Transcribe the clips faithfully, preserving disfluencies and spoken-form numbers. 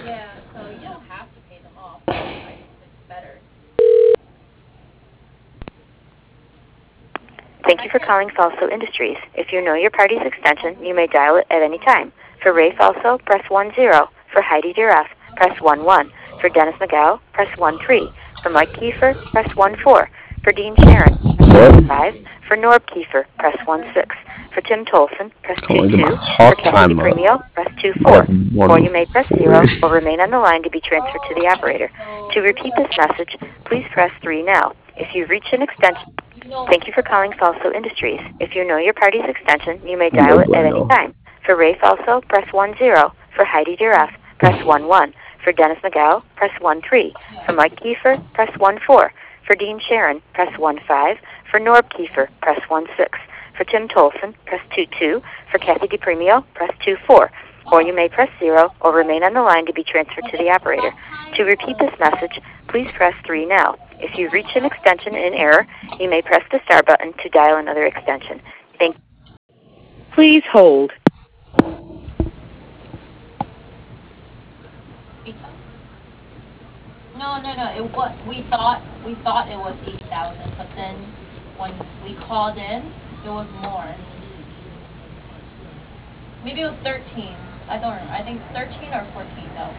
Yeah, so you don't have to pay them off. But I, it's better. Thank you for calling Falso Industries. If you know your party's extension, you may dial it at any time. For Ray Falso, press one zero. For Heidi Giraffe, press one one. For Dennis McGow, press one three. For Mike Kiefer, press one four. For Dean Sharon, press one five. For Norb Kiefer, press one six. For Tim Tolson, press two Calling the two. call For Kathy time up. DePremio, press two Might four. have one Or you may press four. zero or remain on the line to be transferred to the Oh, okay. operator. So To repeat this message, please press three now. If you've reached an extension, you know thank you for calling Falso Industries. If you know your party's extension, you may No dial it at any bueno. time. For Ray Falso, press one zero. For Heidi Giraffe, press one one. For Dennis McGow, press one three. For Mike Kiefer, press one four. For Dean Sharon, press one five. For Norb Kiefer, press one six. For Tim Tolson, press two two. For Kathy DePremio, press two four. Or you may press zero or remain on the line to be transferred to the operator. To repeat this message, please press three now. If you've reached an extension in error, you may press the star button to dial another extension. Thank you. Please hold. pizza? No, no, no. It what we thought we thought it was eight thousand, but then when we called in, it was more. Maybe it was thirteen. I don't remember. I think thirteen or fourteen though.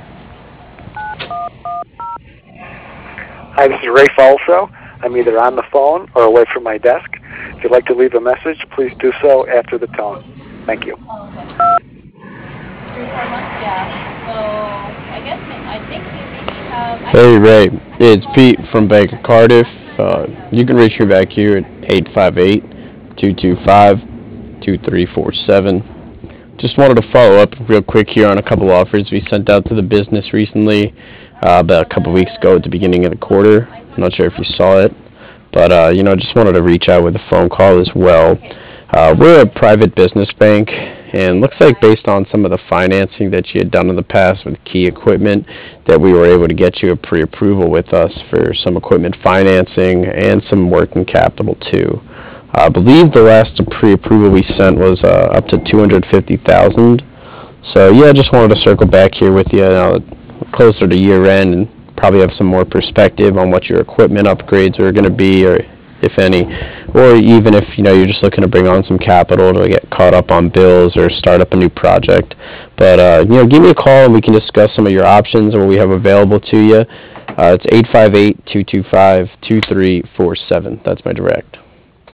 Hi, this is Ray Falso. I'm either on the phone or away from my desk. If you'd like to leave a message, please do so after the tone. Thank you. Oh, okay. Three, four months, yeah. So I guess ma- I think we maybe have. I Hey can, Ray, I can it's call you Pete back. from Bank of Cardiff. Uh, you can reach me back here at eight five eight, two two five, two three four seven. Just wanted to follow up real quick here on a couple offers we sent out to the business recently, uh, about a couple weeks ago at the beginning of the quarter. I'm not sure if you saw it, but uh, you know, just wanted to reach out with a phone call as well. Uh, we're a private business bank, and looks like based on some of the financing that you had done in the past with key equipment, that we were able to get you a pre-approval with us for some equipment financing and some working capital too. I believe the last pre-approval we sent was uh, up to two hundred fifty thousand. So yeah, I just wanted to circle back here with you, uh, closer to year end, and probably have some more perspective on what your equipment upgrades are going to be, or if any, or even if you know you're just looking to bring on some capital to get caught up on bills or start up a new project. But uh, you know, give me a call and we can discuss some of your options and what we have available to you. Uh, it's eight five eight, two two five, two three four seven. That's my direct.